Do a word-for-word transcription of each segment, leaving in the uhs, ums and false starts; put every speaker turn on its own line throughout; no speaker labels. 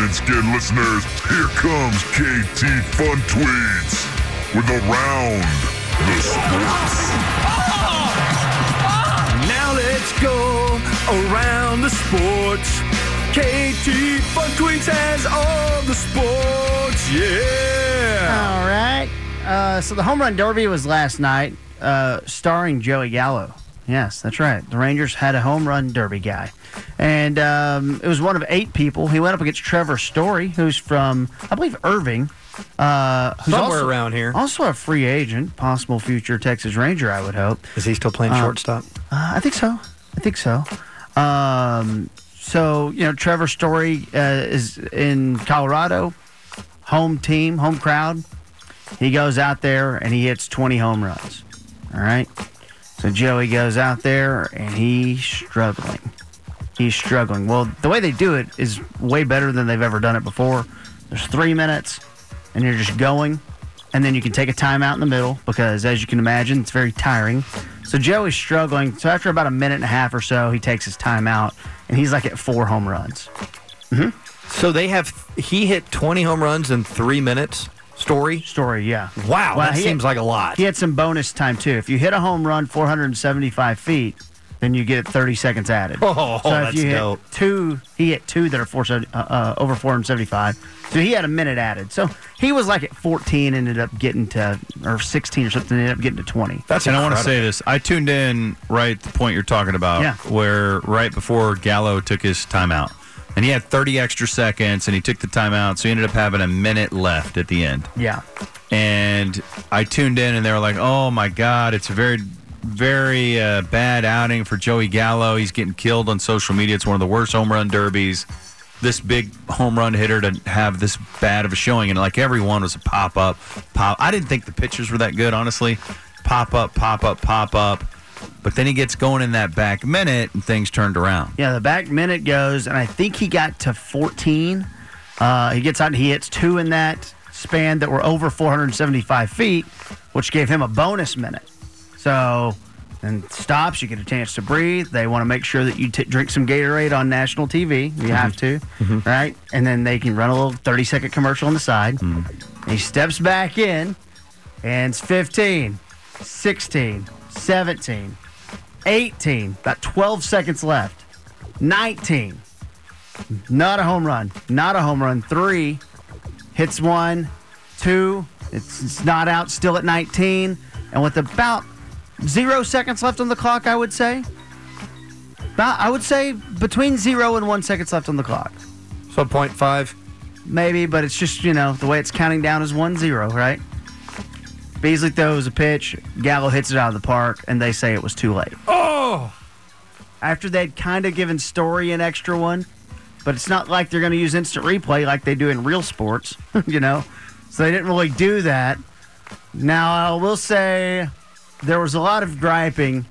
and skin listeners, here comes K T Fun Tweets with Around the Sports.
Now let's go around the sports. K T Fun Tweets has all the sports, yeah.
All right. Uh, so the home run derby was last night, uh, starring Joey Gallo. Yes, that's right. The Rangers had a home run derby guy. And um, it was one of eight people. He went up against Trevor Story, who's from, I believe, Irving. Uh, who's
Somewhere
also,
around here.
Also a free agent, possible future Texas Ranger, I would hope.
Is he still playing
Um,
shortstop?
Uh, I think so. I think so. Um, so, you know, Trevor Story uh, is in Colorado, home team, home crowd. He goes out there and he hits twenty home runs. All right? So Joey goes out there and he's struggling. He's struggling. Well, the way they do it is way better than they've ever done it before. There's three minutes, and you're just going, and then you can take a timeout in the middle because, as you can imagine, it's very tiring. So Joey's struggling. So after about a minute and a half or so, he takes his timeout, and he's like at four home runs. Mm-hmm.
So they have he hit twenty home runs in three minutes. Story?
Story, yeah.
Wow,
Well,
that
he
seems
had-
like a lot.
He had some bonus time, too. If you hit a home run four hundred seventy-five feet, then you get thirty seconds added.
Oh,
so
that's
if you hit
dope.
two, he hit two that are four, uh, uh, over four hundred seventy-five. So he had a minute added. So he was like at fourteen, ended up getting to, or sixteen or something, ended up getting to twenty.
That's
and I want to
incredible.
say this. I tuned in right at the point you're talking about,
Yeah.
where right before Gallo took his timeout. And he had thirty extra seconds, and he took the timeout, so he ended up having a minute left at the end.
Yeah.
And I tuned in, and they were like, oh, my God, it's a very, very uh, bad outing for Joey Gallo. He's getting killed on social media. It's one of the worst home run derbies. This big home run hitter to have this bad of a showing. And, like, everyone was a pop-up, pop. I didn't think the pitchers were that good, honestly. Pop-up, pop-up, pop-up. But then he gets going in that back minute, and things turned around.
Yeah, the back minute goes, and I think he got to fourteen. Uh, he gets out and he hits two in that span that were over four hundred seventy-five feet, which gave him a bonus minute. So, and stops, you get a chance to breathe. They want to make sure that you t- drink some Gatorade on national T V. You mm-hmm. have to, mm-hmm. right? And then they can run a little thirty-second commercial on the side. Mm-hmm. He steps back in, and it's fifteen, sixteen, seventeen, eighteen, about twelve seconds left. nineteen. Not a home run. Not a home run. Three. Hits one. Two. It's, it's not out. Still at nineteen. And with about zero seconds left on the clock, I would say. About, I would say between zero and one seconds left on the clock.
So point five?
Maybe, but it's just, you know, the way it's counting down is one zero, right? Beasley throws a pitch. Gallo hits it out of the park, and they say it was too late.
Oh!
After they'd kind of given Story an extra one, but it's not like they're going to use instant replay like they do in real sports, you know? So they didn't really do that. Now, I will say there was a lot of griping.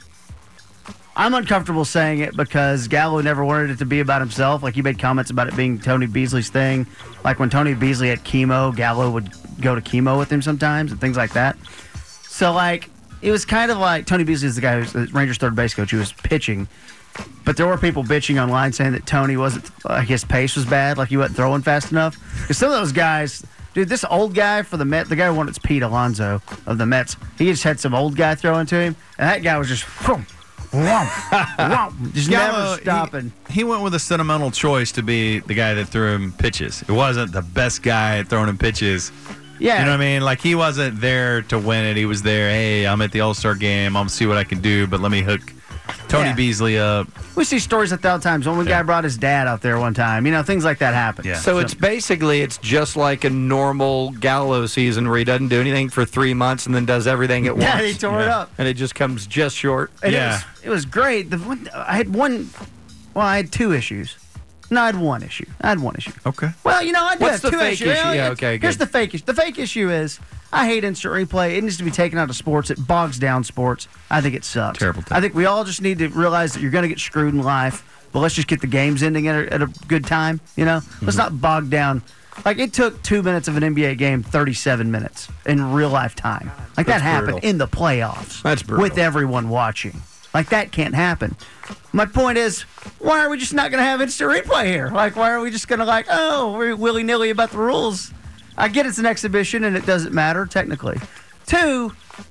I'm uncomfortable saying it because Gallo never wanted it to be about himself. Like, he made comments about it being Tony Beasley's thing. Like, when Tony Beasley had chemo, Gallo would go to chemo with him sometimes and things like that. So, like, it was kind of like Tony Beasley is the guy who's the Rangers' third base coach who was pitching. But there were people bitching online saying that Tony wasn't, like, his pace was bad, like he wasn't throwing fast enough. Because some of those guys, dude, this old guy for the Mets, the guy who won it's Pete Alonso of the Mets, he just had some old guy throwing to him, and that guy was just, whoom, whoom, whoom, just
Gallo,
never stopping.
He, he went with a sentimental choice to be the guy that threw him pitches. It wasn't the best guy at throwing him pitches.
Yeah.
You know what I mean? Like, he wasn't there to win it. He was there, hey, I'm at the All-Star game. I'm going to see what I can do, but let me hook Tony
Yeah.
Beasley up.
We see stories like that all the time. One
Yeah.
guy brought his dad out there one time. You know, things like that happen.
Yeah.
So it's basically, it's just like a normal Gallo season where he doesn't do anything for three months and then does everything at once.
Yeah, he tore it
Yeah.
up.
And it just comes just short.
And
Yeah.
It was, it was great. The one, I had one, well, I had two issues. No, I had one issue. I had one issue.
Okay.
Well, you know, I do
What's
have
the
two
fake
issues.
issue? Yeah,
It's-
okay,
Here's
good.
the fake issue. The fake issue is I hate instant replay. It needs to be taken out of sports. It bogs down sports. I think it sucks.
Terrible thing.
I think we all just need to realize that you're going to get screwed in life, but let's just get the games ending at a, at a good time, you know?
Mm-hmm.
Let's not bog down. Like, it took two minutes of an N B A game, thirty-seven minutes in real life time. Like,
That's
that happened
brutal.
in the playoffs.
That's brutal.
With everyone watching. Like, that can't happen. My point is, why are we just not going to have instant replay here? Like, why are we just going to, like, oh, we're willy-nilly about the rules? I get it's an exhibition and it doesn't matter, technically. Two,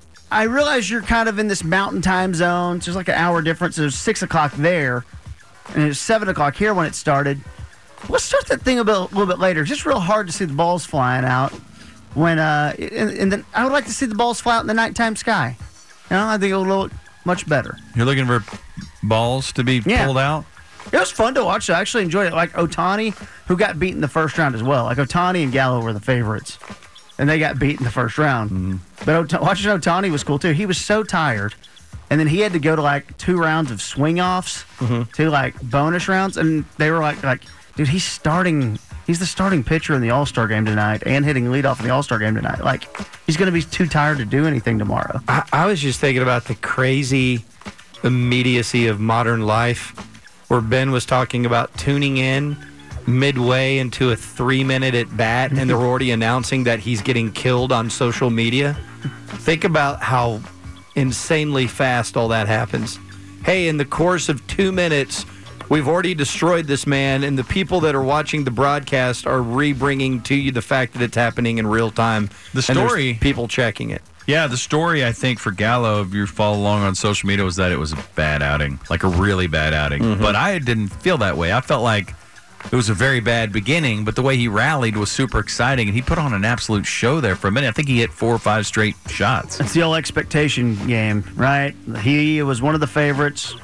I realize you're kind of in this mountain time zone. So there's like an hour difference. There's six o'clock there, and it's seven o'clock here when it started. Let's start that thing a, bit, a little bit later. It's just real hard to see the balls flying out. When uh, and, and then I would like to see the balls fly out in the nighttime sky. You know, I think it'll look much better.
You're looking for balls to be
Yeah.
pulled out?
It was fun to watch. I actually enjoyed it. Like Ohtani, who got beat in the first round as well. Like Ohtani and Gallo were the favorites, and they got beat in the first round.
Mm-hmm.
But Ota- watching Ohtani was cool too. He was so tired, and then he had to go to like two rounds of swing offs,
Mm-hmm.
two like bonus rounds, and they were like, like, dude, he's starting. He's the starting pitcher in the All Star game tonight, and hitting leadoff in the All Star game tonight. Like, he's going to be too tired to do anything tomorrow.
I, I was just thinking about the crazy immediacy of modern life, where Ben was talking about tuning in midway into a three-minute at-bat, and they're already announcing that he's getting killed on social media. Think about how insanely fast all that happens. Hey, in the course of two minutes, we've already destroyed this man, and the people that are watching the broadcast are re-bringing to you the fact that it's happening in real time.
The
And there's
story-
people checking it.
Yeah, the story, I think, for Gallo, if you follow along on social media, was that it was a bad outing, like a really bad outing.
Mm-hmm.
But I didn't feel that way. I felt like it was a very bad beginning, but the way he rallied was super exciting, and he put on an absolute show there for a minute. I think he hit four or five straight shots.
It's the old expectation game, right? He was one of the favorites,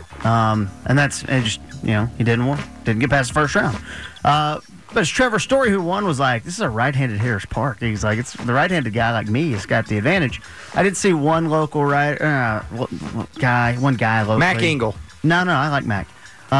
um, and that's it just you know he didn't win, didn't get past the first round. Uh, but it's Trevor Story who won. Was like, this is a right-handed hitter's park. He's like, it's the right-handed guy like me has got the advantage. I did see one local right uh, guy, one guy locally.
Mac Engel.
No, no, I like Mac.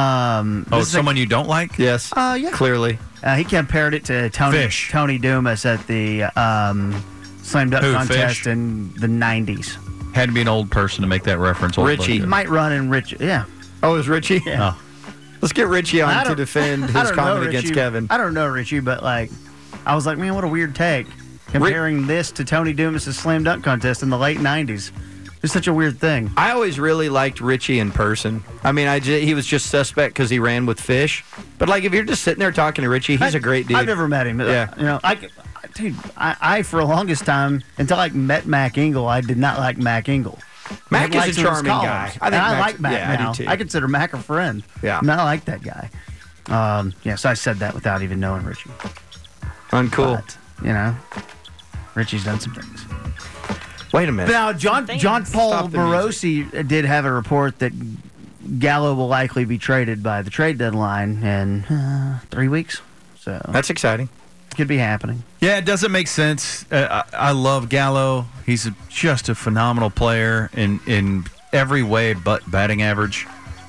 Um,
Oh,
this is a-
someone you don't like?
Yes.
Uh, yeah.
Clearly.
Uh, he compared it to Tony
Fish.
Tony Dumas at the um, slam dunk
Who,
contest
Fish?
in the nineties.
Had to be an old person to make that reference. Old
Richie.
person.
Might run in Rich. Yeah.
Oh, it was Richie?
Yeah.
Oh.
Let's get Richie
I
on to
don't-
defend
I
his
don't know,
comment
Richie.
against Kevin.
I don't know, Richie, but like, I was like, man, what a weird take. Comparing this to Tony Dumas' slam dunk contest in the late nineties. It's such a weird thing.
I always really liked Richie in person. I mean, I ju- he was just suspect because he ran with Fish. But, like, if you're just sitting there talking to Richie, he's
I-
a great dude.
I've never met him.
Yeah.
You know, I, dude, I, I, for the longest time, until I met Mac Engel, I did not like Mac Engel.
Mac
I
is
liked
a
some of his
charming
columns.
guy. I think
And I
Mac's-
like Mac
yeah, I do
now.
too.
I consider Mac a friend.
Yeah.
And I like that guy. Um, yeah, so I said that without even knowing Richie.
Uncool.
But, you know, Richie's done some things.
Wait a minute.
Now, John John Paul
Stop the
Morosi did have a report that Gallo will likely be traded by the trade deadline in uh, three weeks. So
That's exciting.
could be happening.
Yeah, it doesn't make sense. Uh, I, I love Gallo. He's a, just a phenomenal player in, in every way but batting average.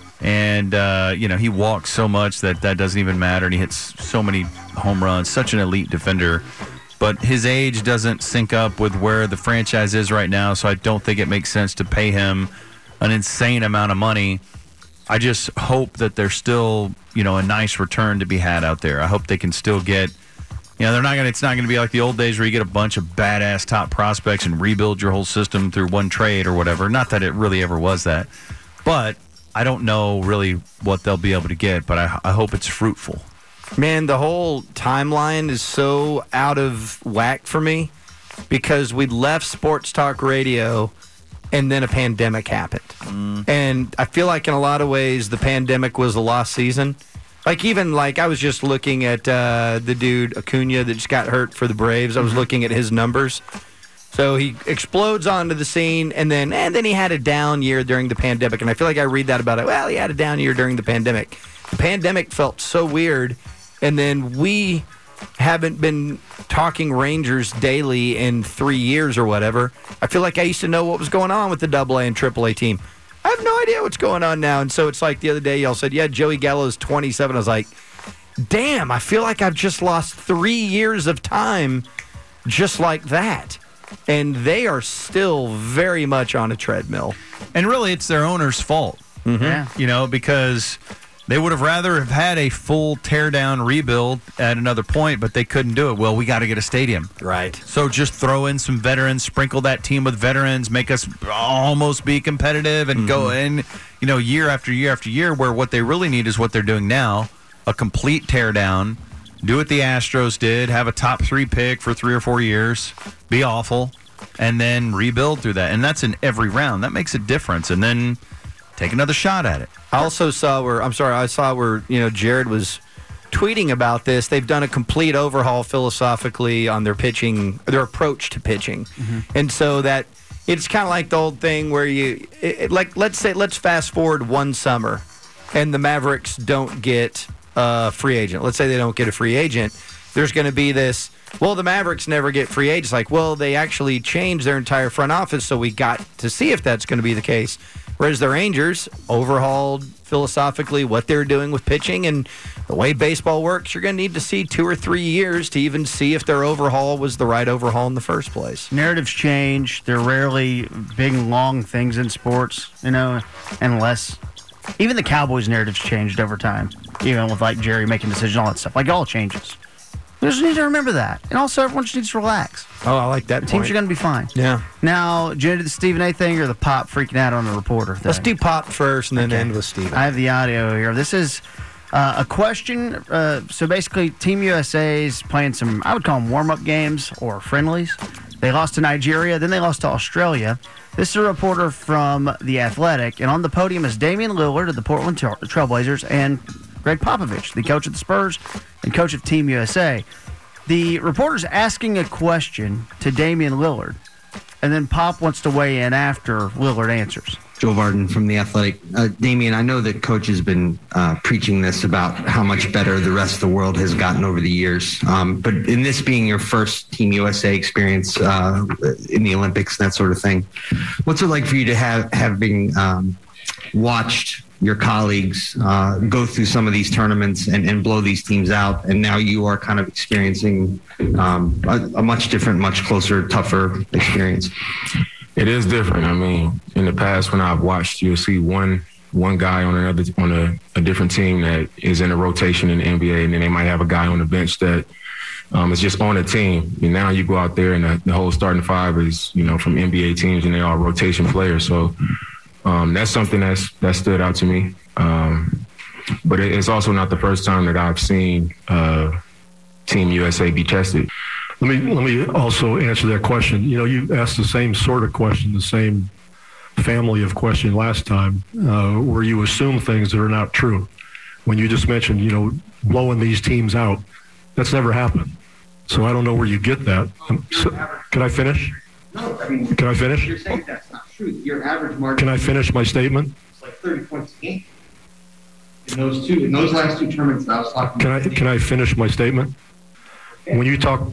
And, uh, you know, he walks so much that that doesn't even matter. And he hits so many home runs, such an elite defender. But his age doesn't sync up with where the franchise is right now, so I don't think it makes sense to pay him an insane amount of money. I just hope that there's still, you know, a nice return to be had out there. I hope they can still get, you know, they're not gonna. It's not gonna be like the old days where you get a bunch of badass top prospects and rebuild your whole system through one trade or whatever. Not that it really ever was that, but I don't know really what they'll be able to get. But I, I hope it's fruitful.
Man, the whole timeline is so out of whack for me because we left sports talk radio and then a pandemic happened. Mm. And I feel like in a lot of ways the pandemic was a lost season. Like even like I was just looking at uh, the dude Acuna that just got hurt for the Braves. I was looking at his numbers. So he explodes onto the scene, and then and then he had a down year during the pandemic. And I feel like I read that about it. Well, he had a down year during the pandemic. The pandemic felt so weird. And then we haven't been talking Rangers daily in three years or whatever. I feel like I used to know what was going on with the double A and triple A team. I have no idea what's going on now. And so it's like the other day y'all said, yeah, Joey Gallo's twenty-seven. I was like, damn, I feel like I've just lost three years of time just like that. And they are still very much on a treadmill.
And really, it's their owner's fault.
Yeah.
You know, because They would have rather have had a full tear-down rebuild at another point, but they couldn't do it. Well, we got to get a stadium.
Right.
So just throw in some veterans, sprinkle that team with veterans, make us almost be competitive, and mm-hmm. go in, you know, year after year after year, where what they really need is what they're doing now, a complete tear-down. Do what the Astros did, have a top three pick for three or four years, be awful, and then rebuild through that. And that's in every round. That makes a difference. And then take another shot at it.
I also saw where, I'm sorry, I saw where, you know, Jared was tweeting about this. They've done a complete overhaul philosophically on their pitching, their approach to pitching. Mm-hmm. And so that it's kind of like the old thing where you, it, like, let's say, let's fast forward one summer and the Mavericks don't get a free agent. Let's say they don't get a free agent. There's going to be this, well, the Mavericks never get free agents. Like, well, they actually changed their entire front office, so we got to see if that's going to be the case. Whereas the Rangers overhauled philosophically what they're doing with pitching, and the way baseball works, you're going to need to see two or three years to even see if their overhaul was the right overhaul in the first place.
Narratives change. They're rarely big, long things in sports, you know, unless even the Cowboys' narratives changed over time, even with, like, Jerry making decisions, all that stuff. Like, it all changes. We just need to remember that. And also, everyone just needs to relax.
Oh, I like that
Teams
point.
are going to be fine.
Yeah.
Now, do you want to do the Stephen A. thing or the Pop freaking out on the reporter thing?
Let's do Pop first and then
okay.
end with Stephen.
I have the audio here. This is uh, a question. Uh, so basically, Team U S A is playing some, I would call them warm-up games or friendlies. They lost to Nigeria, then they lost to Australia. This is a reporter from The Athletic, and on the podium is Damian Lillard of the Portland Trailblazers and Greg Popovich, the coach of the Spurs and coach of Team U S A. The reporter's asking a question to Damian Lillard, and then Pop wants to weigh in after Lillard answers.
Joe Varden from The Athletic. Uh, Damian, I know that Coach has been uh, preaching this about how much better the rest of the world has gotten over the years. Um, but in this being your first Team U S A experience uh, in the Olympics and that sort of thing, what's it like for you to have having um, watched your colleagues uh, go through some of these tournaments and, and blow these teams out, and now you are kind of experiencing um, a, a much different, much closer, tougher experience?
It is different. I mean, in the past, when I've watched, you'll see one one guy on another on a, a different team that is in a rotation in the N B A, and then they might have a guy on the bench that um, is just on a team. And now you go out there, and the, the whole starting five is, you know, from N B A teams, and they are rotation players. So um, that's something that's that stood out to me. Um, but it, it's also not the first time that I've seen uh, Team U S A be tested.
Let me let me also answer that question. You know, you asked the same sort of question, the same family of question last time, uh, where you assume things that are not true. When you just mentioned, you know, blowing these teams out, that's never happened. So I don't know where you get that. So, can I finish?
No, I mean,
can I finish?
You're saying that's not true. Your average margin.
Can I finish my statement?
It's like thirty points a game. In those two, in those last two tournaments that I was talking
can
about.
I can I finish my statement? Okay. When you talk.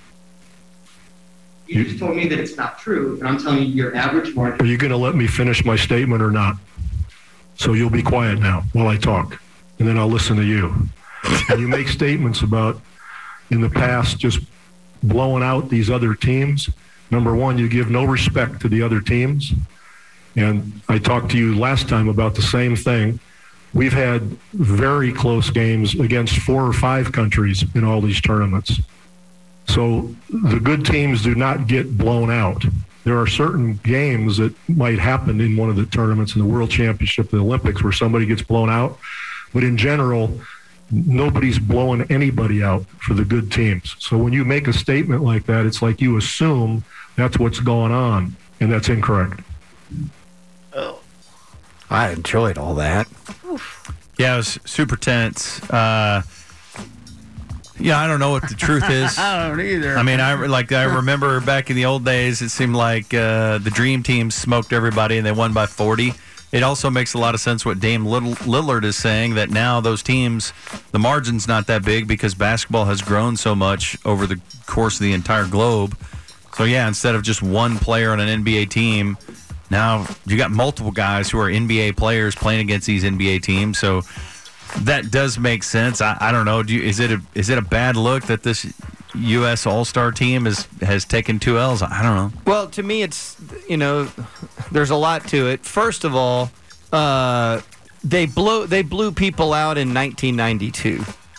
You just told me that it's not true, and I'm telling you your average margin.
Are you going to let me finish my statement or not? So you'll be quiet now while I talk, and then I'll listen to you. And you make statements about, in the past, just blowing out these other teams. Number one, you give no respect to the other teams. And I talked to you last time about the same thing. We've had very close games against four or five countries in all these tournaments. So the good teams do not get blown out. There are certain games that might happen in one of the tournaments in the World Championship, the Olympics, where somebody gets blown out. But in general, nobody's blowing anybody out for the good teams. So when you make a statement like that, it's like you assume that's what's going on, and that's incorrect.
Oh, I enjoyed all that.
Yeah, it was super tense. Uh, Yeah, I don't know what the truth is.
I don't either.
I mean, I like I remember back in the old days, it seemed like uh, the Dream Team smoked everybody and they won by forty. It also makes a lot of sense what Dame Lillard is saying, that now those teams, the margin's not that big because basketball has grown so much over the course of the entire globe. So, yeah, instead of just one player on an N B A team, now you got multiple guys who are N B A players playing against these N B A teams. So that does make sense. I, I don't know. Do you, is it a is it a bad look that this U S All-Star team is has taken two L's? I don't know.
Well, to me, it's, you know, there's a lot to it. First of all, uh, they blew they blew people out in nineteen ninety-two.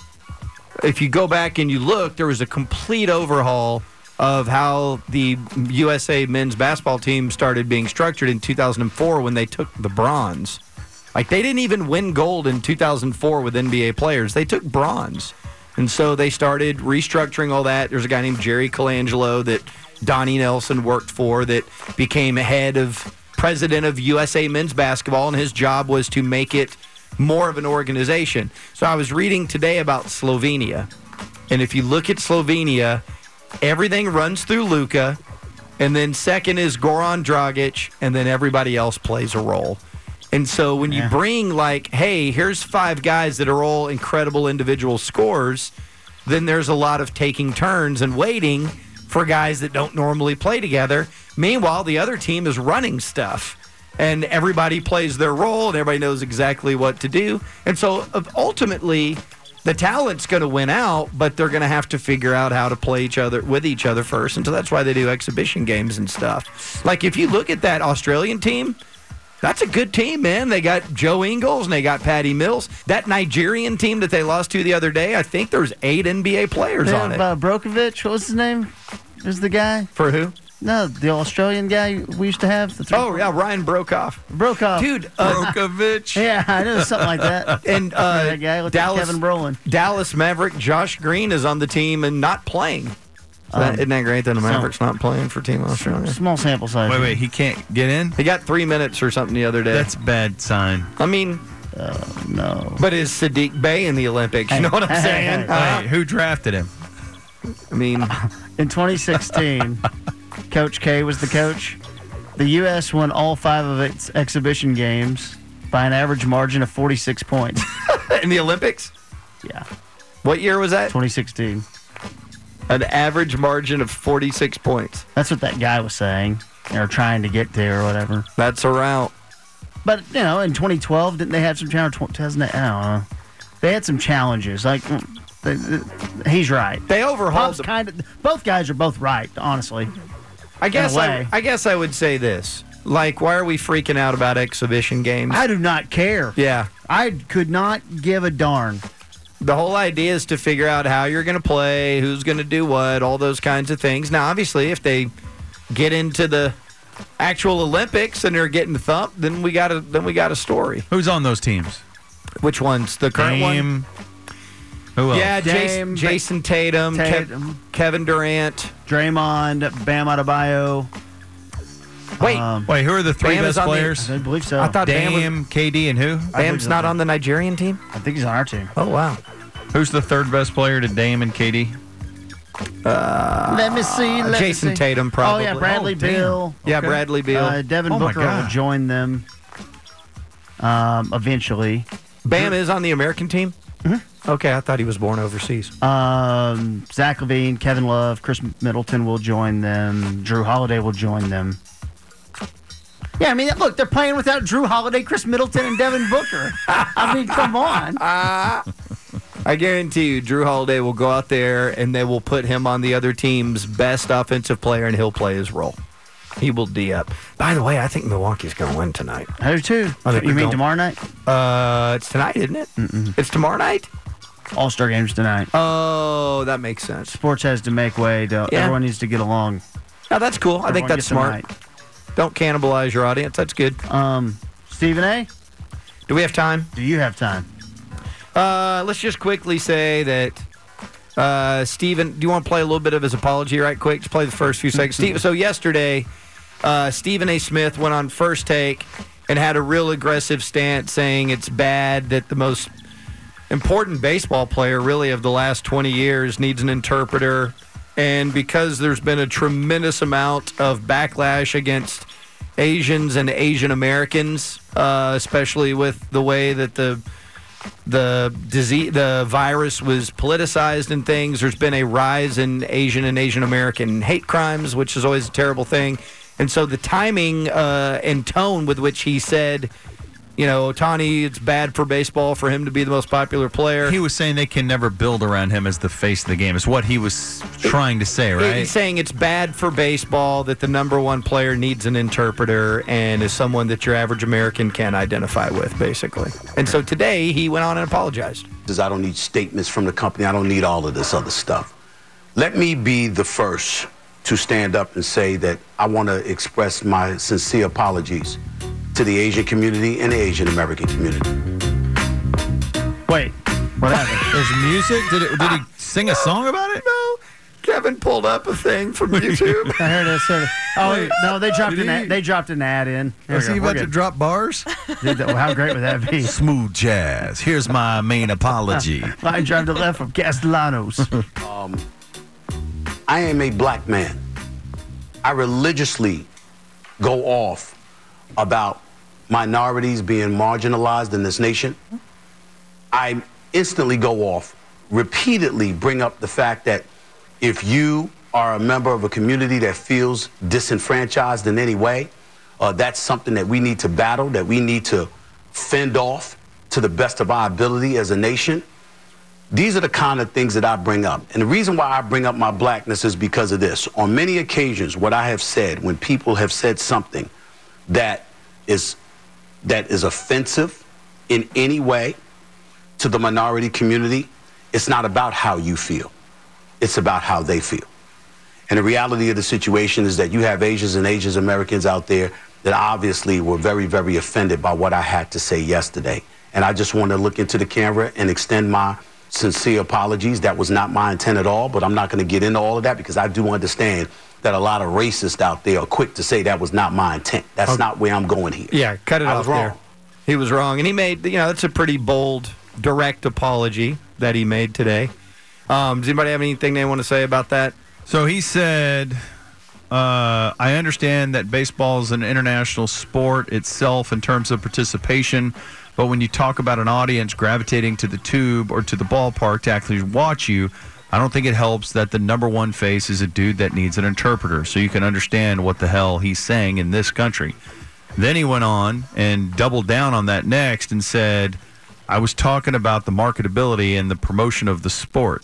If you go back and you look, there was a complete overhaul of how the U S A men's basketball team started being structured in two thousand four when they took the bronze. Like, they didn't even win gold in two thousand four with N B A players. They took bronze. And so they started restructuring all that. There's a guy named Jerry Colangelo that Donnie Nelson worked for that became head of president of U S A men's basketball, and his job was to make it more of an organization. So I was reading today about Slovenia, and if you look at Slovenia, everything runs through Luka, and then second is Goran Dragic, and then everybody else plays a role. And so when you
Yeah.
bring, like, hey, here's five guys that are all incredible individual scorers, then there's a lot of taking turns and waiting for guys that don't normally play together. Meanwhile, the other team is running stuff, and everybody plays their role, and everybody knows exactly what to do. And so uh, ultimately, the talent's going to win out, but they're going to have to figure out how to play each other with each other first. And so that's why they do exhibition games and stuff. Like, if you look at that Australian team, that's a good team, man. They got Joe Ingles and they got Patty Mills. That Nigerian team that they lost to the other day, I think there's eight N B A players
They
on
have,
it.
uh, Brokovich, what was his name? Is the guy?
For who?
No, the Australian guy we used to have. The three-
Oh, yeah, Ryan Brokoff.
Brokoff.
Dude, uh,
Brokovich.
Yeah, I knew it was something like that.
and uh,
that guy looked
Dallas,
like Kevin Brolin.
Dallas Maverick Josh Green is on the team and not playing. So that,
Um,
isn't that great that the
so-
Mavericks not playing for Team Australia?
Small sample size.
Wait, wait, he can't get in?
He got three minutes or something the other day.
That's a bad sign.
I mean,
No.
but is Sadiq Bey in the Olympics? You know what I'm
Hey,
saying?
hey,
Huh?
Wait, who drafted him?
I mean,
In twenty sixteen, Coach K was the coach. The U S won all five of its exhibition games by an average margin of forty-six points.
in the Olympics?
Yeah,
What year was that?
twenty sixteen.
An average margin of forty-six points.
That's what that guy was saying, or trying to get to, or whatever.
That's a route.
But, you know, in twenty twelve, didn't they have some challenges? two thousand eight, I don't know. They had some challenges. Like, mm, they, they- he's right.
They overhauled
Pop's
the
kind of. Both guys are both right, honestly.
I guess
in a
I,
way.
I guess I would say this. Like, why are we freaking out about exhibition games?
I do not care.
yeah.
I could not give a darn.
The whole idea is to figure out how you're going to play, who's going to do what, all those kinds of things. Now, obviously, if they get into the actual Olympics and they're getting thumped, then we got a then we got a story.
Who's on those teams?
Which one's the current one?
Dame. Who else?
Yeah,
Dame,
Jason, Jason Tatum, Kev-
Tatum.
Kevin Durant.
Draymond, Bam Adebayo.
Wait,
Um,
Wait, who are the three
Bam is
best
on the-
players?
I believe so.
I thought Bam, was,
Dame, K D, and who?
Bam's not on the Nigerian team.
I think he's on our team.
Oh wow.
Who's the third best player to Dame and K D?
Let me see. Let me
Jason
see.
Tatum, probably.
Oh, yeah, Bradley
Oh, damn.
Beal.
Yeah,
Okay.
Bradley Beal.
Uh, Devin
Oh, my
Booker will
God.
join them um, eventually.
Bam is on the American team. Mm-hmm. Okay, I thought he was born overseas.
Um, Zach Levine, Kevin Love, Chris Middleton will join them. Drew Holiday will join them. Yeah, I mean, look, they're playing without Drew Holiday, Chris Middleton, and Devin Booker. I mean, come on.
I guarantee you, Drew Holiday will go out there and they will put him on the other team's best offensive player, and he'll play his role. He will D up. By the way, I think Milwaukee's going to win tonight.
I do too.
I think
You
we
mean
don't-
tomorrow night?
Uh, it's tonight, isn't it? Mm-mm. It's tomorrow night.
All Star games tonight.
Oh, that makes sense.
Sports has to make way. To,
Yeah.
Everyone needs to get along.
Now that's cool. I think
Everyone
that's
gets
smart.
tonight.
Don't cannibalize your audience. That's good.
Um, Stephen A.,
Do we have time?
do you have time?
Uh, let's just quickly say that uh, Stephen, do you want to play a little bit of his apology right quick? Just play the first few seconds. Steve, so yesterday, uh, Stephen A. Smith went on First Take and had a real aggressive stance saying it's bad that the most important baseball player really of the last twenty years needs an interpreter. And because there's been a tremendous amount of backlash against Asians and Asian Americans, uh, especially with the way that the the disease, the virus was politicized and things. There's been a rise in Asian and Asian American hate crimes, which is always a terrible thing. And so the timing uh, and tone with which he said you know, Ohtani, it's bad for baseball for him to be the most popular player.
He was saying they can never build around him as the face of the game, is what he was trying to say, right?
He's saying it's bad for baseball that the number one player needs an interpreter and is someone that your average American can identify with, basically. And so today he went on and apologized.
I don't need statements from the company. I don't need all of this other stuff. Let me be the first to stand up and say that I want to express my sincere apologies to the Asian community and the Asian American community.
Wait, what happened?
There's music? Did it? Did he sing a song about it?
No. Kevin pulled up a thing from YouTube.
Here it is. Here it is. Oh,
Wait,
no, they dropped
did
an ad,
he-
they dropped an ad in. Here
Was
we
he
go. We're
about to
good.
drop bars?
Dude, that- how great would that be?
Smooth jazz. Here's my main apology.
Line drive to left from Castellanos.
Um, I am a black man. I religiously go off about minorities being marginalized in this nation. I instantly go off, repeatedly bring up the fact that if you are a member of a community that feels disenfranchised in any way, uh, that's something that we need to battle, that we need to fend off to the best of our ability as a nation. These are the kind of things that I bring up. And the reason why I bring up my blackness is because of this. On many occasions, what I have said, when people have said something that is that is offensive in any way to the minority community, it's not about how you feel. It's about how they feel. And the reality of the situation is that you have Asians and Asian Americans out there that obviously were very, very offended by what I had to say yesterday. And I just want to look into the camera and extend my sincere apologies. That was not my intent at all, but I'm not going to get into all of that because I do understand that a lot of racists out there are quick to say that was not my intent. That's
Okay.
not where I'm going here.
Yeah, cut it
I
off
was wrong.
there. He was wrong. And he made, you know, that's a pretty bold, direct apology that he made today. Um, does anybody have anything they want to say about that?
So he said, uh, I understand that baseball is an international sport itself in terms of participation, but when you talk about an audience gravitating to the tube or to the ballpark to actually watch you, I don't think it helps that the number one face is a dude that needs an interpreter, so you can understand what the hell he's saying in this country. Then he went on and doubled down on that next and said, I was talking about the marketability and the promotion of the sport.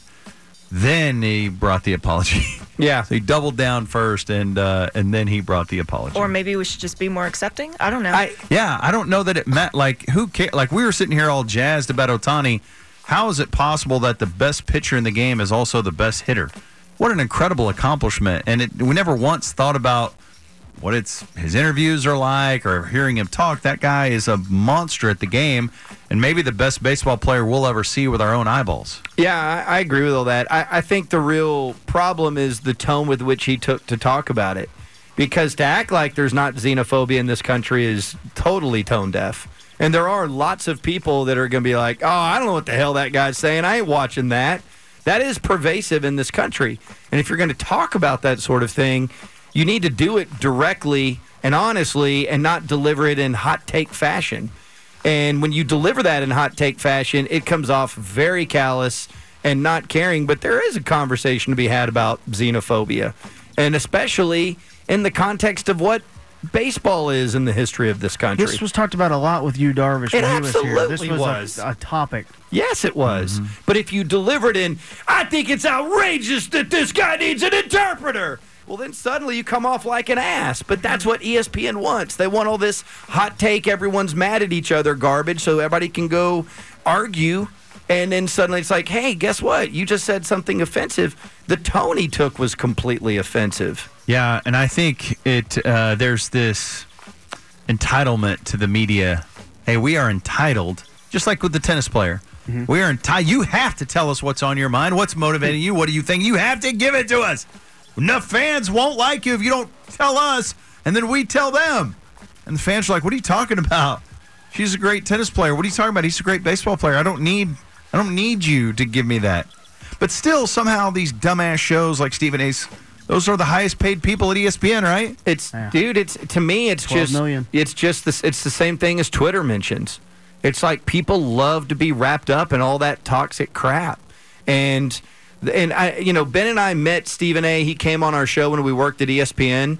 Then he brought the apology.
Yeah.
So he doubled down first, and uh, and then he brought the apology.
Or maybe we should just be more accepting. I don't know.
I,
yeah, I don't know that it meant, like, who cares? Like, we were sitting here all jazzed about Ohtani. How is it possible that the best pitcher in the game is also the best hitter? What an incredible accomplishment. And it, we never once thought about what it's his interviews are like or hearing him talk. That guy is a monster at the game and maybe the best baseball player we'll ever see with our own eyeballs.
Yeah, I, I agree with all that. I, I think the real problem is the tone with which he took to talk about it. Because to act like there's not xenophobia in this country is totally tone deaf. And there are lots of people that are going to be like, oh, I don't know what the hell that guy's saying. I ain't watching that. That is pervasive in this country. And if you're going to talk about that sort of thing, you need to do it directly and honestly and not deliver it in hot take fashion. And when you deliver that in hot take fashion, it comes off very callous and not caring. But there is a conversation to be had about xenophobia, and especially in the context of what baseball is in the history of this country.
This was talked about a lot with you, Darvish,
It
when he was here. This
absolutely
was,
was.
A, a topic.
Yes, it was. But if you delivered in, I think it's outrageous that this guy needs an interpreter. Well, then suddenly you come off like an ass. But that's what E S P N wants. They want all this hot take, everyone's mad at each other garbage so everybody can go argue. And then suddenly it's like, hey, guess what? You just said something offensive. The tone he took was completely offensive.
Yeah, and I think it. Uh, there's this entitlement to the media. Hey, we are entitled, just like with the tennis player. Mm-hmm. We are entitled. You have to tell us what's on your mind, what's motivating you, what do you think. You have to give it to us. Enough fans won't like you if you don't tell us, and then we tell them. And the fans are like, what are you talking about? She's a great tennis player. What are you talking about? He's a great baseball player. I don't need I don't need you to give me that. But still, somehow, these dumbass shows like Stephen A's, those are the highest paid people at E S P N, right?
It's
Yeah.
dude, it's to me it's
twelve
just
million.
it's just this it's the same thing as Twitter mentions. It's like people love to be wrapped up in all that toxic crap. And and I you know, Ben and I met Stephen A. He came on our show when we worked at E S P N,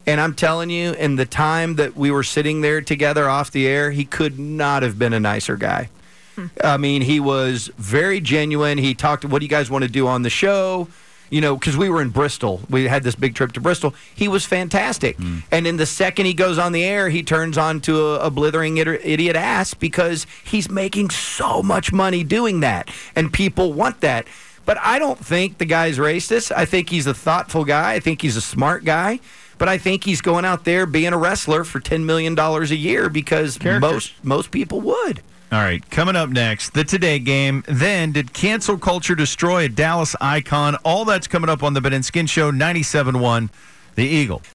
And I'm telling you, in the time that we were sitting there together off the air, he could not have been a nicer guy. I mean, he was very genuine. He talked, what do you guys want to do on the show? You know, because we were in Bristol. We had this big trip to Bristol. He was fantastic. Mm. And in the second he goes on the air, he turns on to a, a blithering idiot ass because he's making so much money doing that. And people want that. But I don't think the guy's racist. I think he's a thoughtful guy. I think he's a smart guy. But I think he's going out there being a wrestler for ten million dollars a year because most most people would.
All right, coming up next, the Today Game. Then, did cancel culture destroy a Dallas icon? All that's coming up on the Ben and Skin Show, ninety-seven point one, The Eagle.